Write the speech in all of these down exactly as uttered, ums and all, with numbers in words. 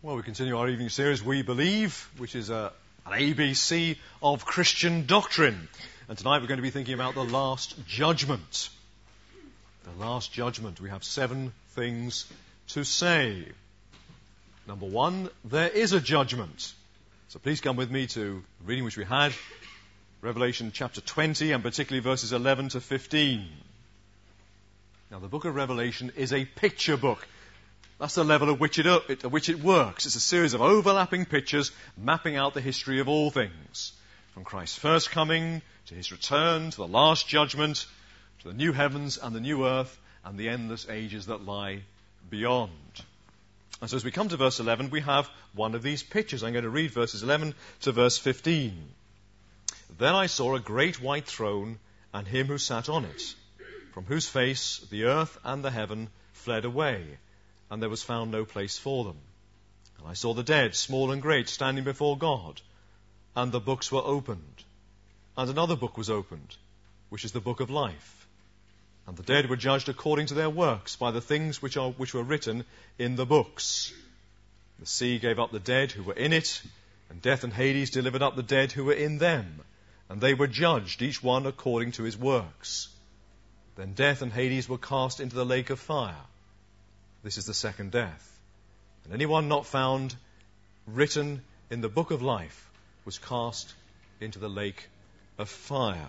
Well, we continue our evening series, We Believe, which is a, an A B C of Christian doctrine. And tonight we're going to be thinking about the Last Judgment. The Last Judgment. We have seven things to say. Number one, there is a judgment. So please come with me to the reading which we had, Revelation chapter twenty, and particularly verses eleven to fifteen. Now, the book of Revelation is a picture book. That's the level at which it, at which it works. It's a series of overlapping pictures mapping out the history of all things. From Christ's first coming, to his return, to the last judgment, to the new heavens and the new earth, and the endless ages that lie beyond. And so as we come to verse eleven, we have one of these pictures. I'm going to read verses eleven to verse fifteen. Then I saw a great white throne, and him who sat on it, from whose face the earth and the heaven fled away, and there was found no place for them. And I saw the dead, small and great, standing before God, and the books were opened. And another book was opened, which is the book of life. And the dead were judged according to their works by the things which are which were written in the books. The sea gave up the dead who were in it, and death and Hades delivered up the dead who were in them, and they were judged, each one according to his works. Then death and Hades were cast into the lake of fire. This is the second death. And anyone not found written in the book of life was cast into the lake of fire.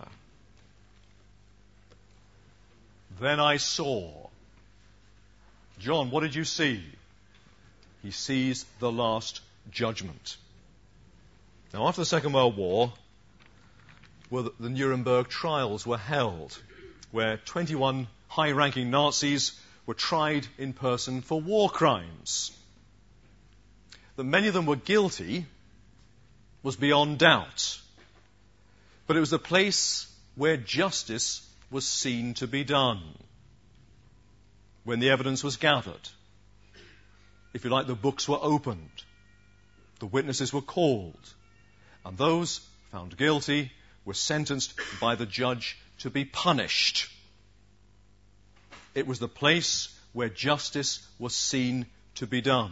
Then I saw. John, what did you see? He sees the last judgment. Now, after the Second World War, well, the Nuremberg trials were held, where twenty-one high-ranking Nazis were tried in person for war crimes. That many of them were guilty was beyond doubt. But it was the place where justice was seen to be done. When the evidence was gathered. If you like, the books were opened. The witnesses were called. And those found guilty were sentenced by the judge to be punished. It was the place where justice was seen to be done.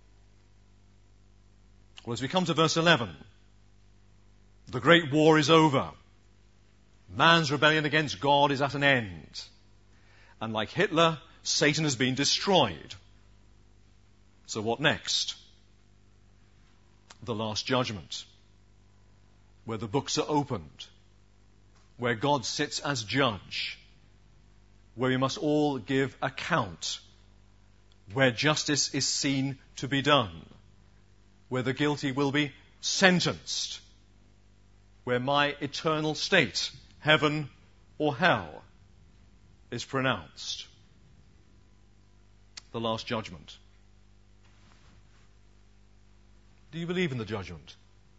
Well, as we come to verse eleven, the great war is over. Man's rebellion against God is at an end. And like Hitler, Satan has been destroyed. So what next? The last judgment, where the books are opened, where God sits as judge, where we must all give account, where justice is seen to be done, where the guilty will be sentenced, where my eternal state, heaven or hell, is pronounced. The last judgment. Do you believe in the judgment?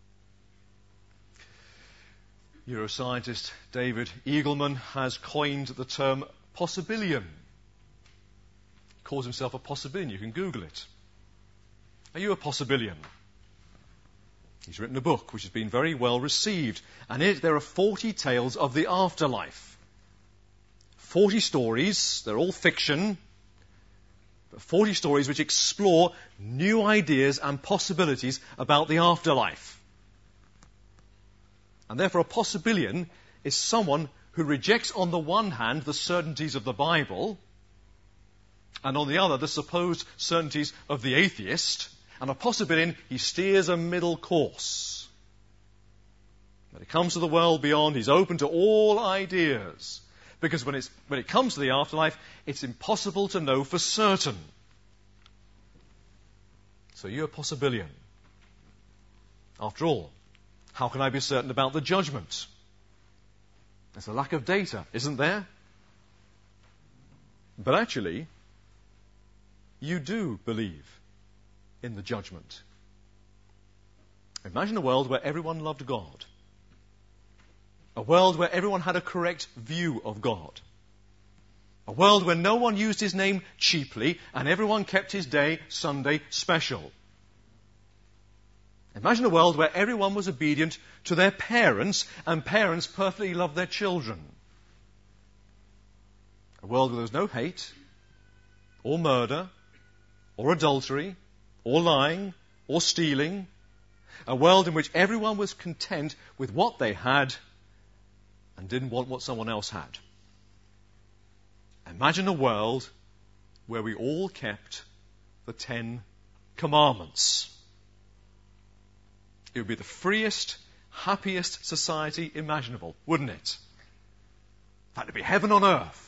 Neuroscientist David Eagleman has coined the term possibillion. He calls himself a possibillion. You can Google it. Are you a possibillion? He's written a book which has been very well received. And in it there are forty tales of the afterlife. forty stories. They're all fiction. But forty stories which explore new ideas and possibilities about the afterlife. And therefore a possibillion is someone who rejects on the one hand the certainties of the Bible, and on the other the supposed certainties of the atheist, and a possibillion, he steers a middle course. When it comes to the world beyond, he's open to all ideas, because when, it's, when it comes to the afterlife, it's impossible to know for certain. So you're a possibillion. After all, how can I be certain about the judgment? There's a lack of data, isn't there? But actually, you do believe in the judgment. Imagine a world where everyone loved God. A world where everyone had a correct view of God. A world where no one used his name cheaply and everyone kept his day, Sunday, special. Imagine a world where everyone was obedient to their parents and parents perfectly loved their children. A world where there was no hate, or murder, or adultery, or lying, or stealing, a world in which everyone was content with what they had and didn't want what someone else had. Imagine a world where we all kept the Ten Commandments. It would be the freest, happiest society imaginable, wouldn't it? In fact, it'd be heaven on earth.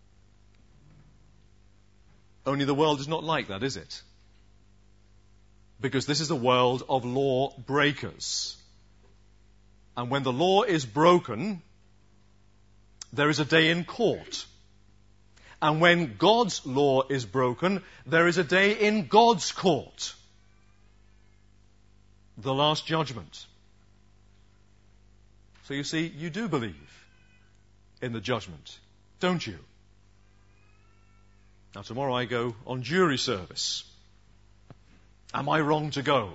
Only the world is not like that, is it? Because this is a world of law breakers. And when the law is broken, there is a day in court. And when God's law is broken, there is a day in God's court. The last judgment. So you see, you do believe in the judgment, don't you? Now tomorrow I go on jury service. Am I wrong to go?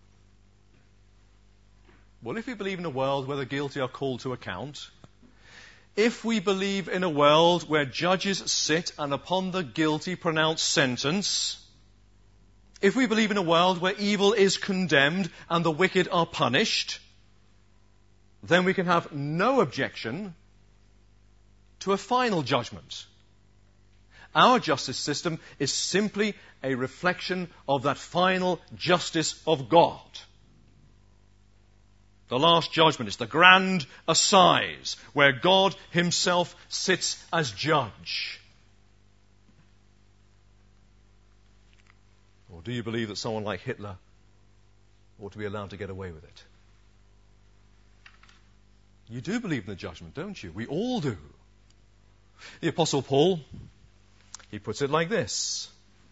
Well, if we believe in a world where the guilty are called to account, if we believe in a world where judges sit and upon the guilty pronounce sentence, if we believe in a world where evil is condemned and the wicked are punished, then we can have no objection to a final judgment. Our justice system is simply a reflection of that final justice of God. The last judgment is the grand assize, where God himself sits as judge. Or do you believe that someone like Hitler ought to be allowed to get away with it? You do believe in the judgment, don't you? We all do. The Apostle Paul, he puts it like this.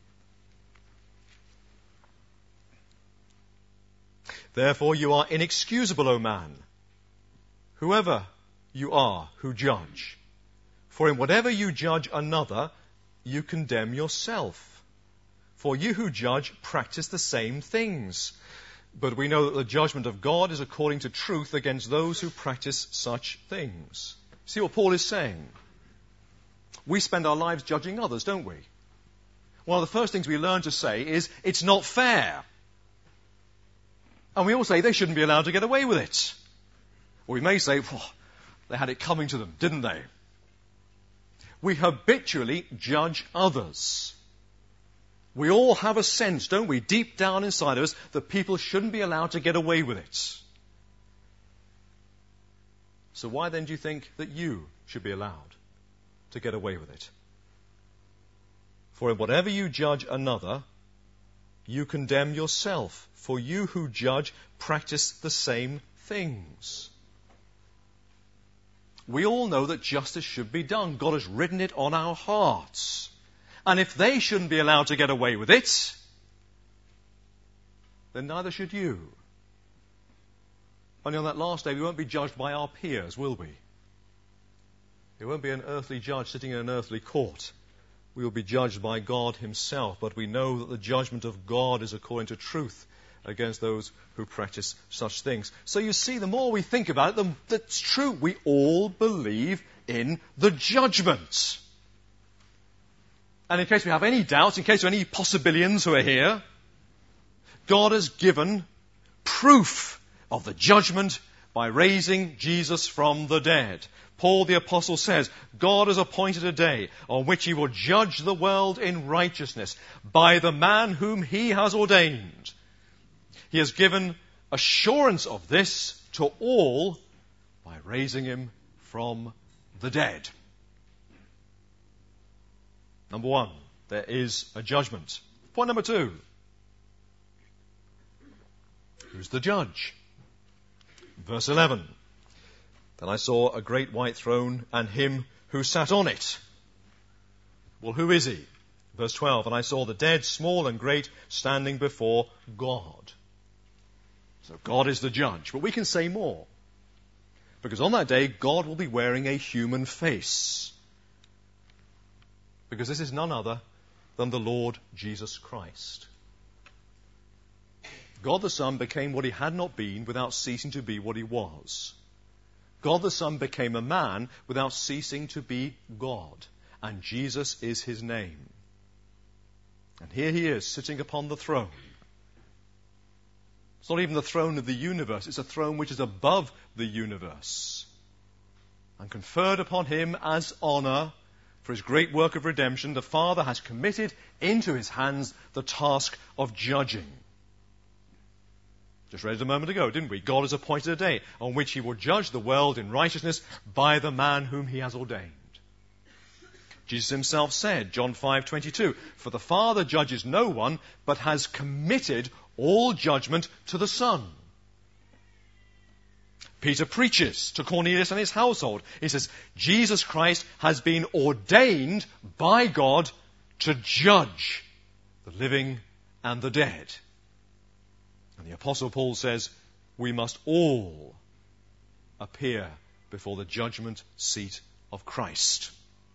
Therefore you are inexcusable, O man, whoever you are who judge. For in whatever you judge another, you condemn yourself. For you who judge practice the same things. But we know that the judgment of God is according to truth against those who practice such things. See what Paul is saying? We spend our lives judging others, don't we? One of the first things we learn to say is, it's not fair. And we all say they shouldn't be allowed to get away with it. Or we may say, oh, they had it coming to them, didn't they? We habitually judge others. We all have a sense, don't we, deep down inside of us, that people shouldn't be allowed to get away with it. So why then do you think that you should be allowed to get away with it? For in whatever you judge another, you condemn yourself. For you who judge practice the same things. We all know that justice should be done. God has written it on our hearts. And if they shouldn't be allowed to get away with it, then neither should you. Only on that last day we won't be judged by our peers, will we? There won't be an earthly judge sitting in an earthly court. We will be judged by God himself, but we know that the judgment of God is according to truth against those who practice such things. So you see, the more we think about it, the, that's true. We all believe in the judgment. And in case we have any doubts, in case there are any possibilians who are here, God has given proof of the judgment by raising Jesus from the dead. Paul the Apostle says, God has appointed a day on which he will judge the world in righteousness by the man whom he has ordained. He has given assurance of this to all by raising him from the dead. Number one, there is a judgment. Point number two. Who's the judge? Verse eleven. Then I saw a great white throne and him who sat on it. Well, who is he? Verse twelve. And I saw the dead, small and great, standing before God. So God is the judge. But we can say more. Because on that day, God will be wearing a human face. Because this is none other than the Lord Jesus Christ. God the Son became what he had not been without ceasing to be what he was. God the Son became a man without ceasing to be God. And Jesus is his name. And here he is, sitting upon the throne. It's not even the throne of the universe. It's a throne which is above the universe. And conferred upon him as honor for his great work of redemption, the Father has committed into his hands the task of judging. Just read it a moment ago, didn't we? God has appointed a day on which he will judge the world in righteousness by the man whom he has ordained. Jesus himself said, John five twenty-two, "For the Father judges no one, but has committed all judgment to the Son." Peter preaches to Cornelius and his household. He says, Jesus Christ has been ordained by God to judge the living and the dead. And the Apostle Paul says, we must all appear before the judgment seat of Christ.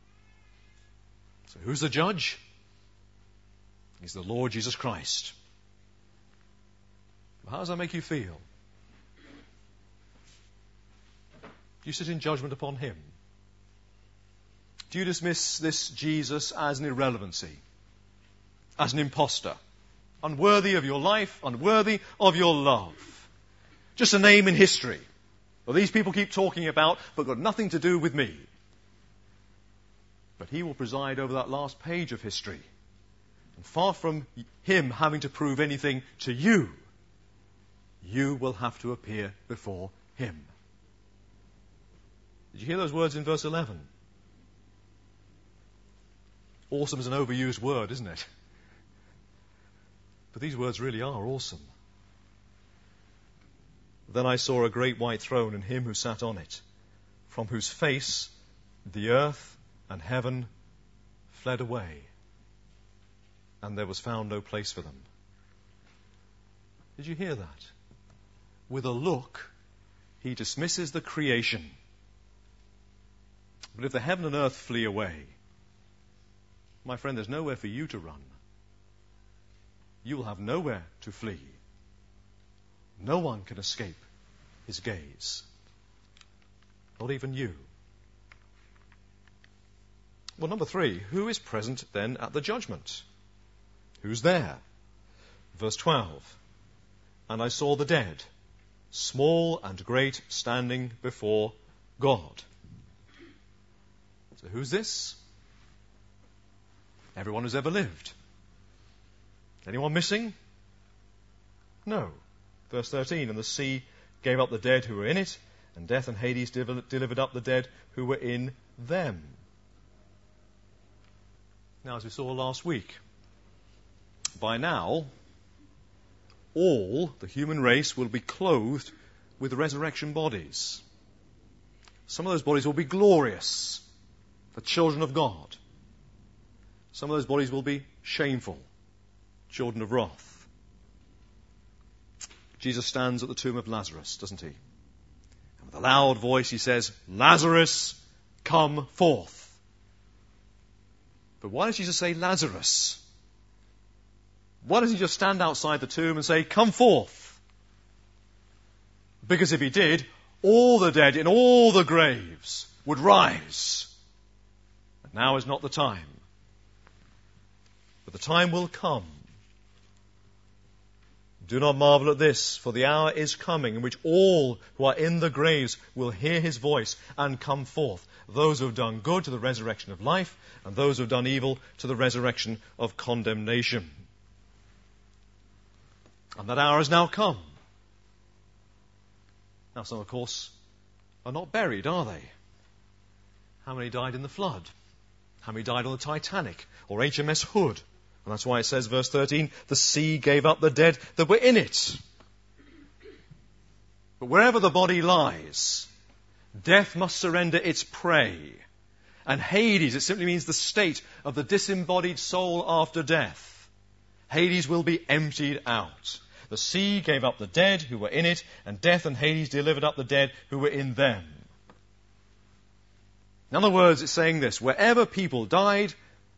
So who's the judge? He's the Lord Jesus Christ. How does that make you feel? Do you sit in judgment upon him? Do you dismiss this Jesus as an irrelevancy, as an imposter, unworthy of your life, unworthy of your love? Just a name in history. Well, these people keep talking about, but got nothing to do with me. But he will preside over that last page of history. And far from him having to prove anything to you, you will have to appear before him. Did you hear those words in verse eleven? Awesome is an overused word, isn't it? But these words really are awesome. Then I saw a great white throne and him who sat on it, from whose face the earth and heaven fled away, and there was found no place for them. Did you hear that? With a look, he dismisses the creation. But if the heaven and earth flee away, my friend, there's nowhere for you to run. You will have nowhere to flee. No one can escape his gaze. Not even you. Well, number three, who is present then at the judgment? Who's there? Verse twelve. And I saw the dead, small and great, standing before God. So who's this? Everyone who's ever lived. Anyone missing? No. Verse thirteen, and the sea gave up the dead who were in it, and death and Hades delivered up the dead who were in them. Now, as we saw last week, by now, all the human race will be clothed with resurrection bodies. Some of those bodies will be glorious, the children of God. Some of those bodies will be shameful, children of wrath. Jesus stands at the tomb of Lazarus, doesn't he? And with a loud voice he says, Lazarus, come forth. But why does Jesus say Lazarus? Why doesn't he just stand outside the tomb and say, come forth? Because if he did, all the dead in all the graves would rise. And now is not the time. But the time will come. Do not marvel at this, for the hour is coming in which all who are in the graves will hear his voice and come forth. Those who have done good to the resurrection of life, and those who have done evil to the resurrection of condemnation. And that hour has now come. Now some, of course, are not buried, are they? How many died in the flood? How many died on the Titanic or H M S Hood? And that's why it says, verse thirteen, the sea gave up the dead that were in it. But wherever the body lies, death must surrender its prey. And Hades, it simply means the state of the disembodied soul after death. Hades will be emptied out. The sea gave up the dead who were in it, and death and Hades delivered up the dead who were in them. In other words, it's saying this: wherever people died,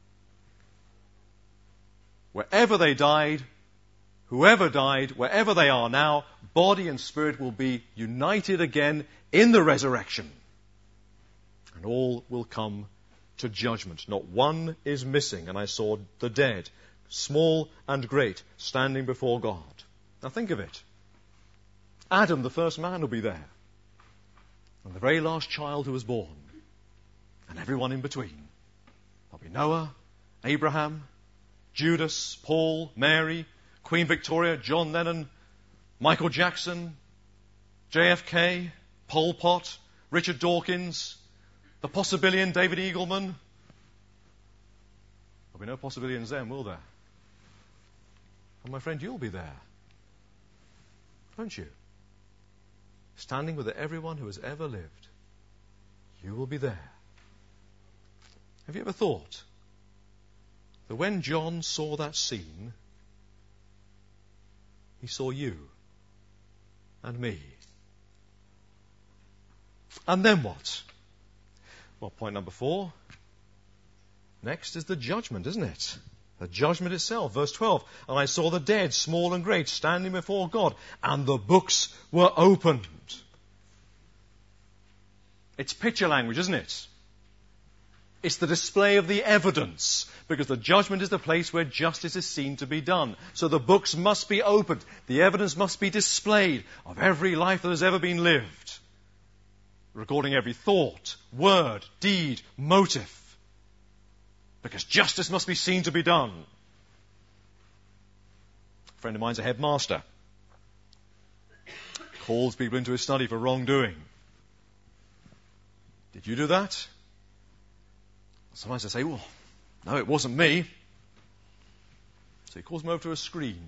wherever they died, whoever died, wherever they are now, body and spirit will be united again in the resurrection. And all will come to judgment. Not one is missing. And I saw the dead, small and great, standing before God. Now think of it. Adam, the first man, will be there. And the very last child who was born. And everyone in between. There'll be Noah, Abraham, Judas, Paul, Mary, Queen Victoria, John Lennon, Michael Jackson, J F K, Pol Pot, Richard Dawkins, the Possibillion, David Eagleman. There'll be no Possibillions then, will there? And my friend, you'll be there. Won't you? Standing with everyone who has ever lived. You will be there. Have you ever thought that when John saw that scene, he saw you and me? And then what? Well, point number four. Next is the judgment, isn't it? The judgment itself. Verse twelve. And I saw the dead, small and great, standing before God, and the books were opened. It's picture language, isn't it? It's the display of the evidence, because the judgment is the place where justice is seen to be done. So the books must be opened. The evidence must be displayed of every life that has ever been lived, recording every thought, word, deed, motive, because justice must be seen to be done. A friend of mine's a headmaster. Calls people into his study for wrongdoing. Did you do that? Sometimes I say, well, no, it wasn't me. So he calls them over to a screen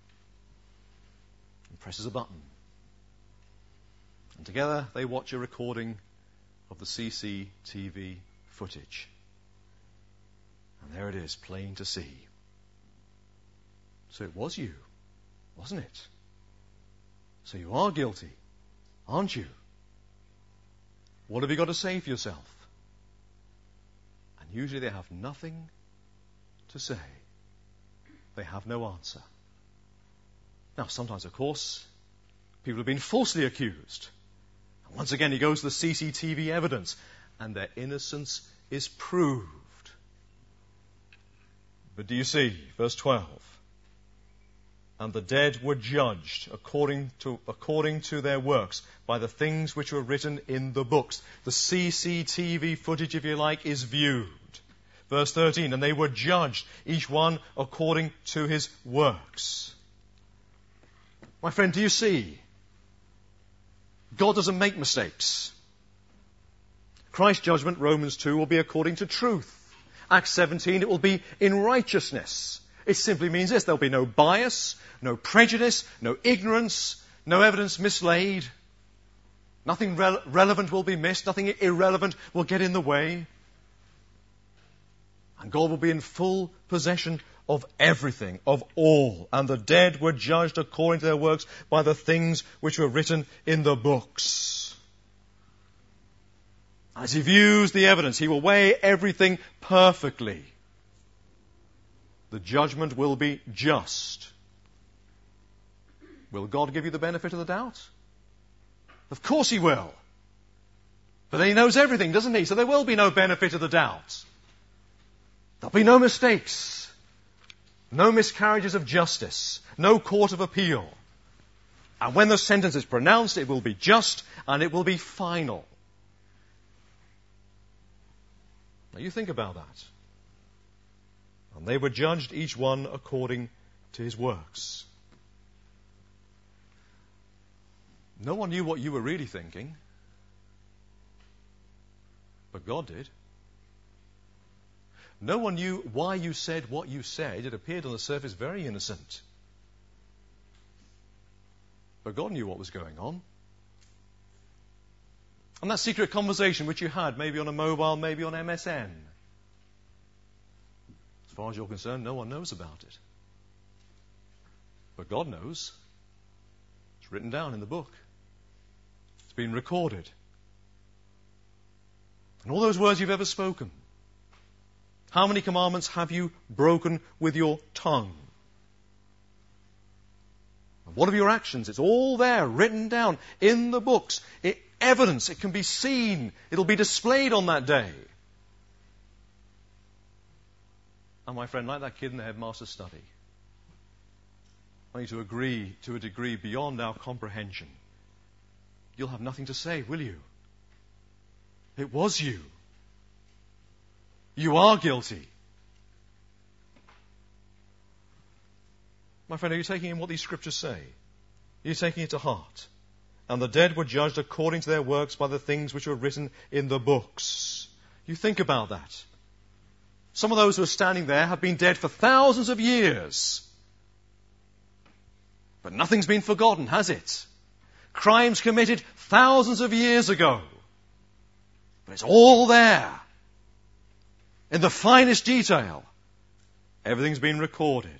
and presses a button. And together they watch a recording of the C C T V footage. And there it is, plain to see. So it was you, wasn't it? So you are guilty, aren't you? What have you got to say for yourself? And usually they have nothing to say. They have no answer. Now, sometimes, of course, people have been falsely accused. And once again, he goes to the C C T V evidence, and their innocence is proved. But do you see, verse twelve? And the dead were judged according to, according to their works by the things which were written in the books. The C C T V footage, if you like, is viewed. Verse thirteen, and they were judged, each one according to his works. My friend, do you see? God doesn't make mistakes. Christ's judgment, Romans two, will be according to truth. Acts seventeen, it will be in righteousness. It simply means this: there'll be no bias, no prejudice, no ignorance, no evidence mislaid. Nothing re- relevant will be missed, nothing irrelevant will get in the way. And God will be in full possession of everything, of all. And the dead were judged according to their works by the things which were written in the books. As he views the evidence, he will weigh everything perfectly. The judgment will be just. Will God give you the benefit of the doubt? Of course he will. But he knows everything, doesn't he? So there will be no benefit of the doubt. There'll be no mistakes. No miscarriages of justice. No court of appeal. And when the sentence is pronounced, it will be just and it will be final. Now you think about that. And they were judged, each one according to his works. No one knew what you were really thinking, but God did. No one knew why you said what you said. It appeared on the surface very innocent. But God knew what was going on. And that secret conversation which you had, maybe on a mobile, maybe on M S N, as far as you're concerned, no one knows about it. But God knows. It's written down in the book. It's been recorded. And all those words you've ever spoken. How many commandments have you broken with your tongue? And what of your actions? It's all there, written down in the books. It, evidence, it can be seen. It'll be displayed on that day. And my friend, like that kid in the headmaster's study, I need to agree to a degree beyond our comprehension you'll have nothing to say, will you? It was you. You are guilty. My friend, are you taking in what these scriptures say? Are you taking it to heart? And the dead were judged according to their works by the things which were written in the books. You think about that. Some of those who are standing there have been dead for thousands of years. But nothing's been forgotten, has it? Crimes committed thousands of years ago. But it's all there. In the finest detail. Everything's been recorded.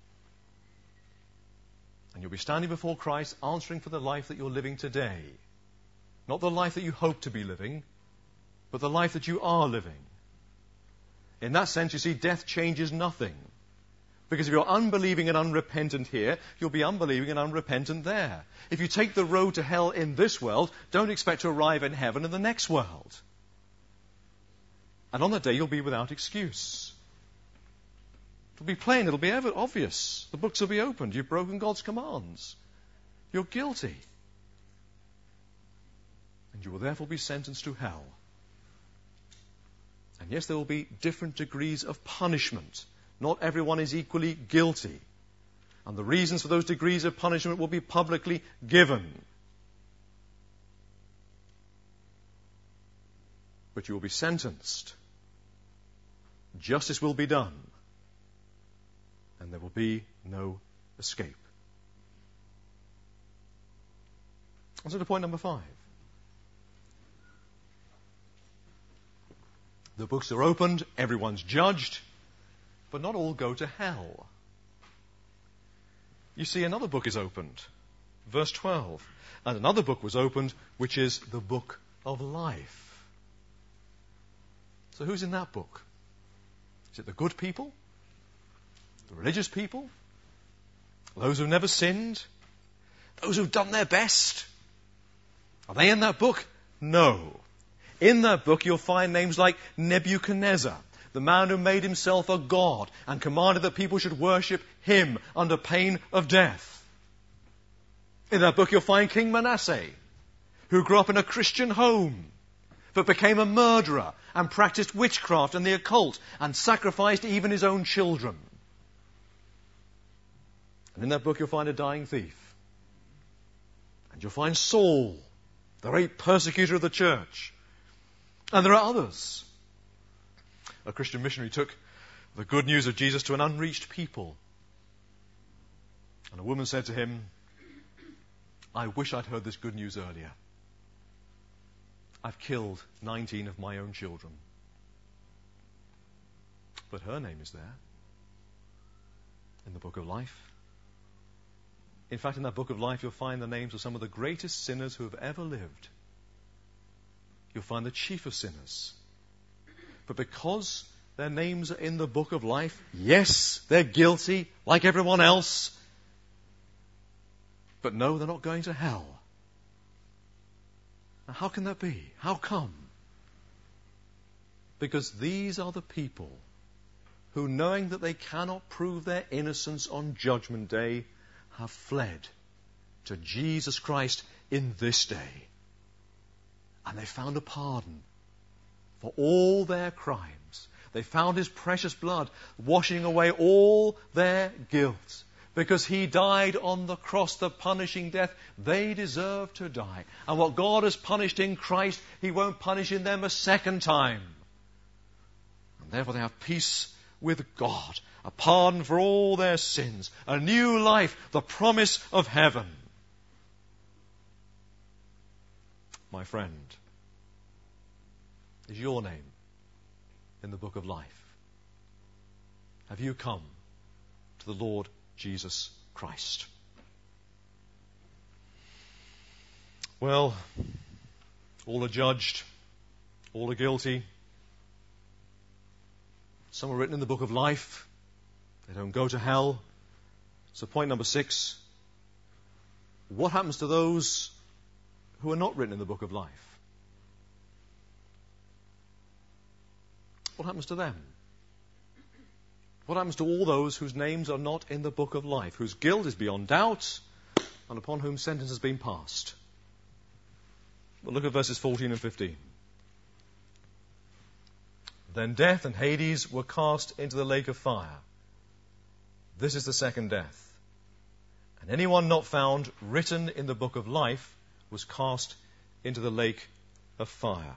And you'll be standing before Christ answering for the life that you're living today. Not the life that you hope to be living, but the life that you are living. In that sense, you see, death changes nothing. Because if you're unbelieving and unrepentant here, you'll be unbelieving and unrepentant there. If you take the road to hell in this world, don't expect to arrive in heaven in the next world. And on that day, you'll be without excuse. It'll be plain, it'll be ever obvious. The books will be opened. You've broken God's commands. You're guilty. And you will therefore be sentenced to hell. And yes, there will be different degrees of punishment. Not everyone is equally guilty. And the reasons for those degrees of punishment will be publicly given. But you will be sentenced. Justice will be done. And there will be no escape. On to point number five. The books are opened, everyone's judged, but not all go to hell. You see, another book is opened. Verse twelve. And another book was opened, which is the book of life. So who's in that book? Is it the good people? The religious people? Those who've never sinned? Those who've done their best? Are they in that book? No. In that book you'll find names like Nebuchadnezzar, the man who made himself a god and commanded that people should worship him under pain of death. In that book you'll find King Manasseh, who grew up in a Christian home, but became a murderer and practiced witchcraft and the occult and sacrificed even his own children. And in that book you'll find a dying thief. And you'll find Saul, the great persecutor of the church. And there are others. A Christian missionary took the good news of Jesus to an unreached people. And a woman said to him, I wish I'd heard this good news earlier. I've killed nineteen of my own children. But her name is there in the book of life. In fact, in that book of life, you'll find the names of some of the greatest sinners who have ever lived. You'll find the chief of sinners. But because their names are in the book of life, yes, they're guilty, like everyone else. But no, they're not going to hell. Now, how can that be? How come? Because these are the people who, knowing that they cannot prove their innocence on Judgment Day, have fled to Jesus Christ in this day. And they found a pardon for all their crimes. They found his precious blood washing away all their guilt. Because he died on the cross, the punishing death they deserve to die. And what God has punished in Christ, he won't punish in them a second time. And therefore they have peace with God, a pardon for all their sins, a new life, the promise of heaven. My friend, is your name in the book of life? Have you come to the Lord Jesus Christ? Well, all are judged, all are guilty. Some are written in the book of life. They don't go to hell. So point number six, what happens to those who are not written in the book of life? What happens to them? What happens to all those whose names are not in the book of life, whose guilt is beyond doubt, and upon whom sentence has been passed? But look at verses fourteen and fifteen. Then death and Hades were cast into the lake of fire. This is the second death. And anyone not found written in the book of life was cast into the lake of fire.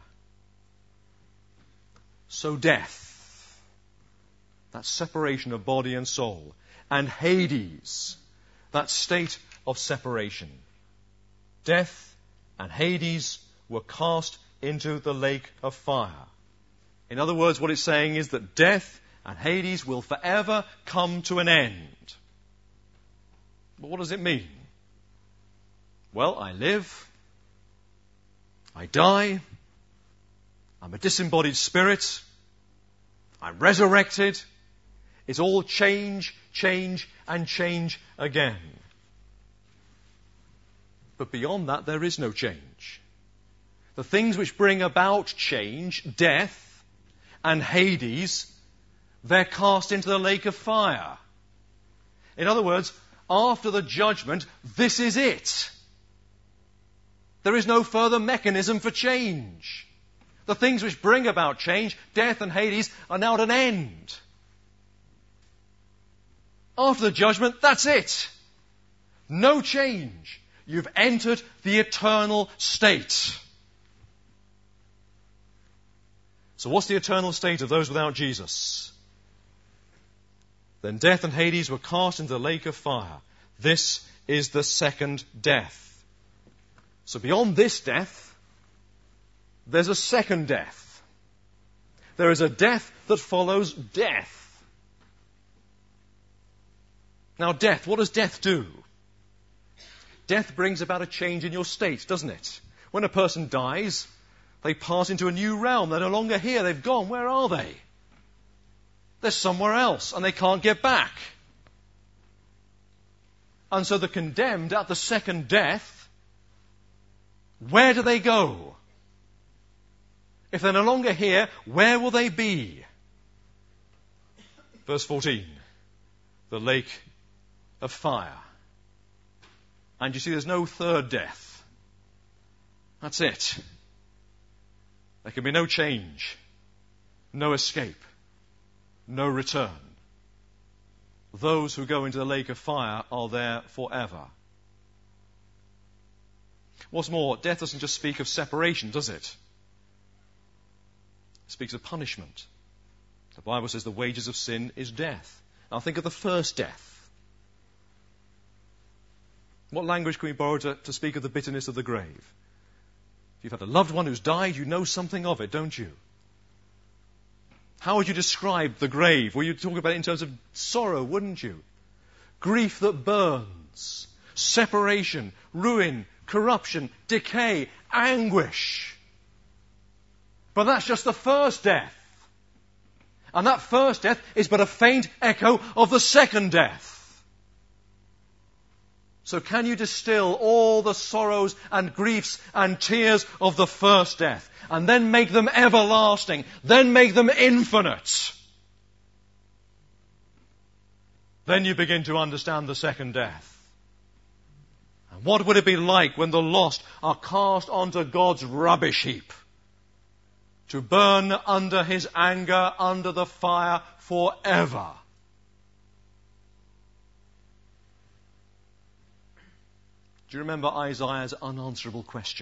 So death, that separation of body and soul, and Hades, that state of separation. Death and Hades were cast into the lake of fire. In other words, what it's saying is that death and Hades will forever come to an end. But what does it mean? Well, I live, I die, I'm a disembodied spirit, I'm resurrected. It's all change, change, and change again. But beyond that, there is no change. The things which bring about change, death and Hades, they're cast into the lake of fire. In other words, after the judgment, this is it. There is no further mechanism for change. The things which bring about change, death and Hades, are now at an end. After the judgment, that's it. No change. You've entered the eternal state. So what's the eternal state of those without Jesus? Then death and Hades were cast into the lake of fire. This is the second death. So beyond this death, there's a second death. There is a death that follows death. Now death, what does death do? Death brings about a change in your state, doesn't it? When a person dies, they pass into a new realm. They're no longer here. They've gone. Where are they? They're somewhere else, and they can't get back. And so the condemned at the second death, where do they go? If they're no longer here, where will they be? Verse fourteen, the lake of fire. And you see, there's no third death. That's it. There can be no change, no escape, no return. Those who go into the lake of fire are there forever. What's more, death doesn't just speak of separation, does it? It speaks of punishment. The Bible says the wages of sin is death. Now think of the first death. What language can we borrow to, to speak of the bitterness of the grave? If you've had a loved one who's died, you know something of it, don't you? How would you describe the grave? Well, you'd talk about it in terms of sorrow, wouldn't you? Grief that burns, separation, ruin, corruption, decay, anguish. But that's just the first death. And that first death is but a faint echo of the second death. So can you distill all the sorrows and griefs and tears of the first death and then make them everlasting, then make them infinite? Then you begin to understand the second death. And what would it be like when the lost are cast onto God's rubbish heap to burn under his anger, under the fire forever? Do you remember Isaiah's unanswerable question?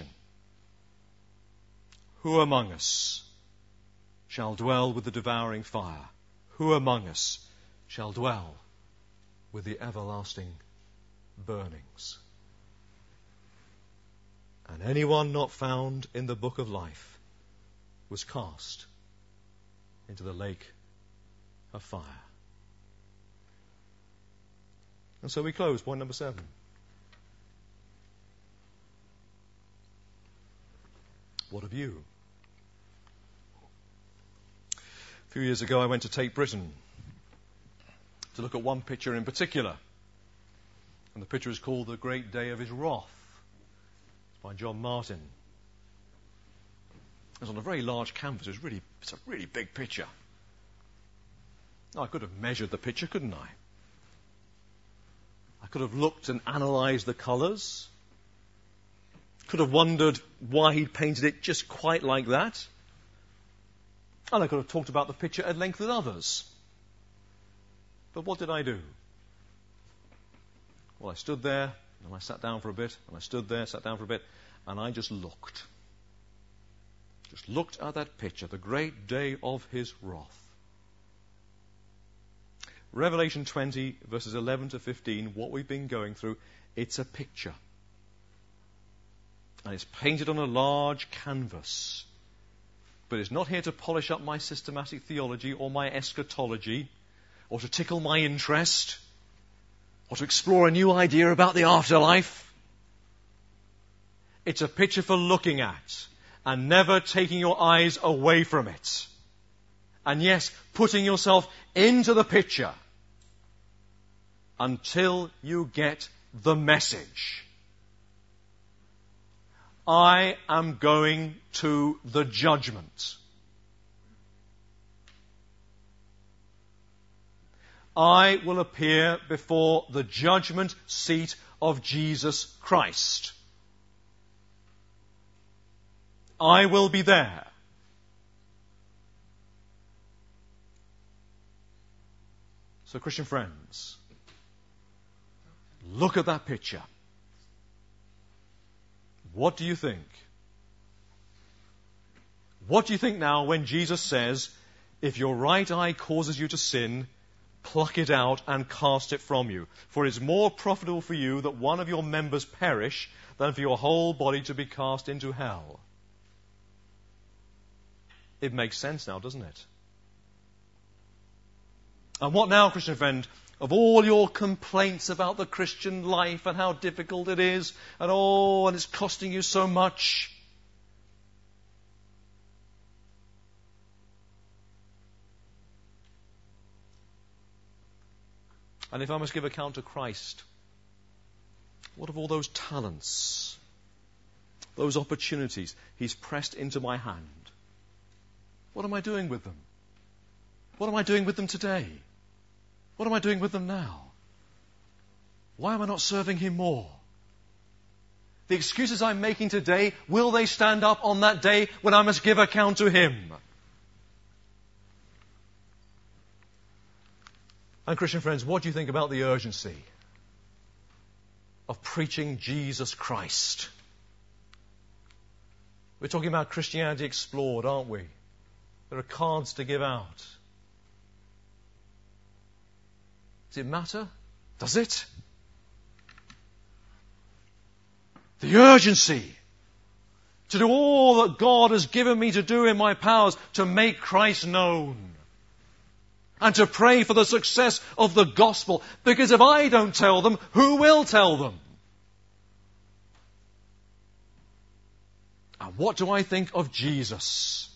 Who among us shall dwell with the devouring fire? Who among us shall dwell with the everlasting burnings? And anyone not found in the book of life was cast into the lake of fire. And so we close point number seven. What of you? A few years ago I went to Tate Britain to look at one picture in particular. And the picture is called The Great Day of His Wrath. It's by John Martin. It's on a very large canvas. It's, really, it's a really big picture. Now, I could have measured the picture, couldn't I? I could have looked and analysed the colours, could have wondered why he'd painted it just quite like that. And I could have talked about the picture at length with others. But what did I do? Well, I stood there, and I sat down for a bit, and I stood there, sat down for a bit, and I just looked. Just looked at that picture, the great day of his wrath. Revelation twenty, verses eleven to fifteen, what we've been going through, it's a picture. And it's painted on a large canvas. But it's not here to polish up my systematic theology or my eschatology, or to tickle my interest, or to explore a new idea about the afterlife. It's a picture for looking at and never taking your eyes away from it. And yes, putting yourself into the picture until you get the message. I am going to the judgment. I will appear before the judgment seat of Jesus Christ. I will be there. So, Christian friends, look at that picture. What do you think? What do you think now when Jesus says, if your right eye causes you to sin, pluck it out and cast it from you? For it is more profitable for you that one of your members perish than for your whole body to be cast into hell. It makes sense now, doesn't it? And what now, Christian friend? Of all your complaints about the Christian life and how difficult it is, and oh, and it's costing you so much. And if I must give account to Christ, what of all those talents, those opportunities He's pressed into my hand? What am I doing with them? What am I doing with them today? What am I doing with them now? Why am I not serving Him more? The excuses I'm making today, will they stand up on that day when I must give account to Him? And Christian friends, what do you think about the urgency of preaching Jesus Christ? We're talking about Christianity explored, aren't we? There are cards to give out. Does it matter? Does it? The urgency to do all that God has given me to do in my powers to make Christ known. And to pray for the success of the gospel. Because if I don't tell them, who will tell them? And what do I think of Jesus?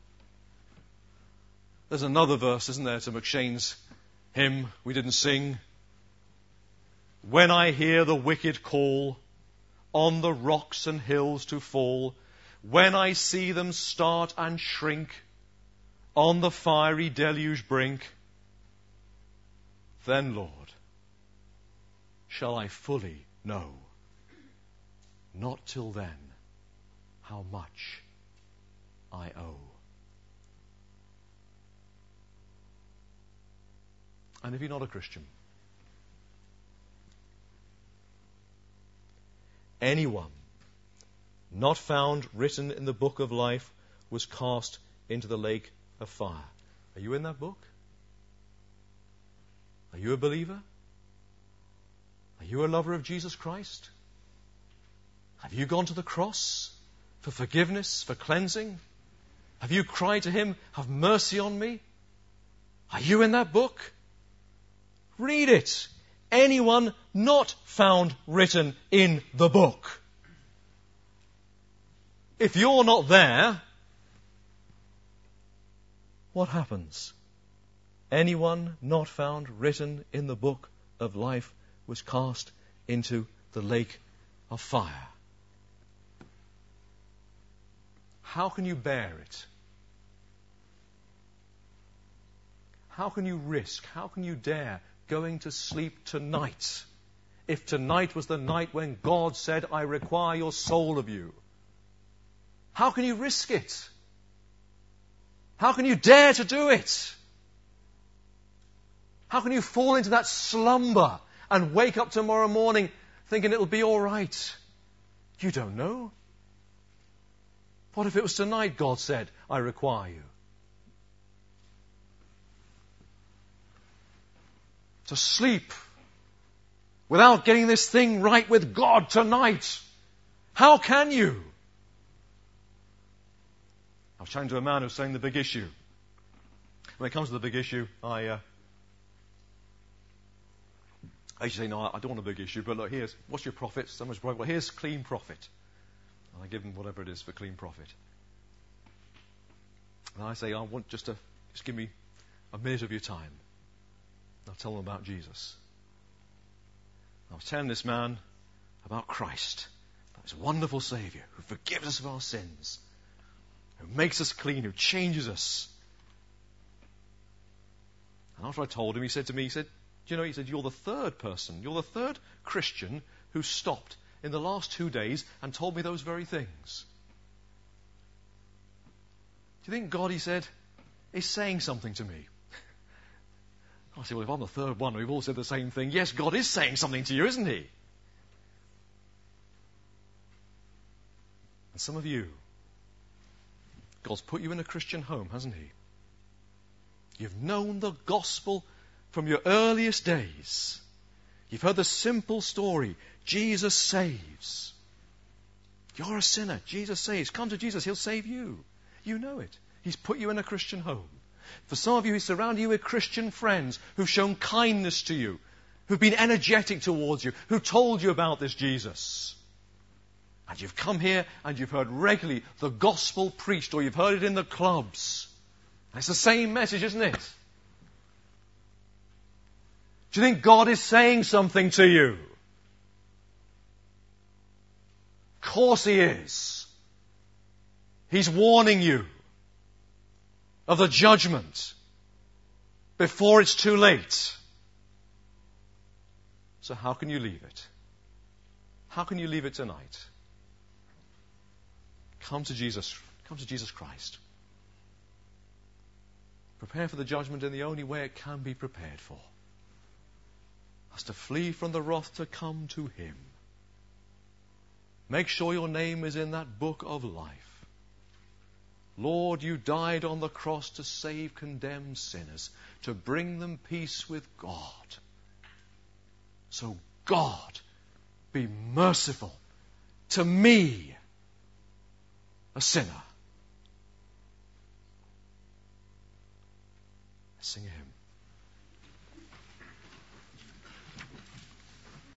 There's another verse, isn't there, to McShane's hymn we didn't sing. When I hear the wicked call on the rocks and hills to fall, when I see them start and shrink on the fiery deluge brink, then, Lord, shall I fully know, not till then, how much I owe. And if you're not a Christian, anyone not found written in the book of life was cast into the lake of fire. Are you in that book? Are you a believer? Are you a lover of Jesus Christ? Have you gone to the cross for forgiveness, for cleansing? Have you cried to Him, have mercy on me? Are you in that book? Read it. Anyone not found written in the book. If you're not there, what happens? Anyone not found written in the book of life was cast into the lake of fire. How can you bear it? How can you risk, how can you dare going to sleep tonight if tonight was the night when God said, I require your soul of you? How can you risk it? How can you dare to do it? How can you fall into that slumber and wake up tomorrow morning thinking it'll be all right? You don't know. What if it was tonight God said, I require you? To sleep without getting this thing right with God tonight. How can you? I was chatting to a man who was saying the big issue. When it comes to the big issue, I, uh, I used to say, no, I don't want a big issue, but look, here's, what's your profit? So much profit. Well, here's clean profit. And I give him whatever it is for clean profit. And I say, I want just to, just give me a minute of your time. I'll tell them about Jesus. I was telling this man about Christ, about his wonderful Saviour who forgives us of our sins, who makes us clean, who changes us. And after I told him, he said to me, he said, do you know, he said, you're the third person, you're the third Christian who stopped in the last two days and told me those very things. Do you think God, he said, is saying something to me? I said, well, if I'm the third one, we've all said the same thing. Yes, God is saying something to you, isn't he? And some of you, God's put you in a Christian home, hasn't he? You've known the gospel from your earliest days. You've heard the simple story. Jesus saves. You're a sinner. Jesus saves. Come to Jesus. He'll save you. You know it. He's put you in a Christian home. For some of you, He's surrounded you with Christian friends who've shown kindness to you, who've been energetic towards you, who told you about this Jesus. And you've come here and you've heard regularly the gospel preached, or you've heard it in the clubs. And it's the same message, isn't it? Do you think God is saying something to you? Of course He is. He's warning you of the judgment before it's too late. So how can you leave it? How can you leave it tonight? Come to Jesus. Come to Jesus Christ. Prepare for the judgment in the only way it can be prepared for. That's to flee from the wrath to come to Him. Make sure your name is in that book of life. Lord, you died on the cross to save condemned sinners, to bring them peace with God. So God, be merciful to me, a sinner. Let's sing a hymn.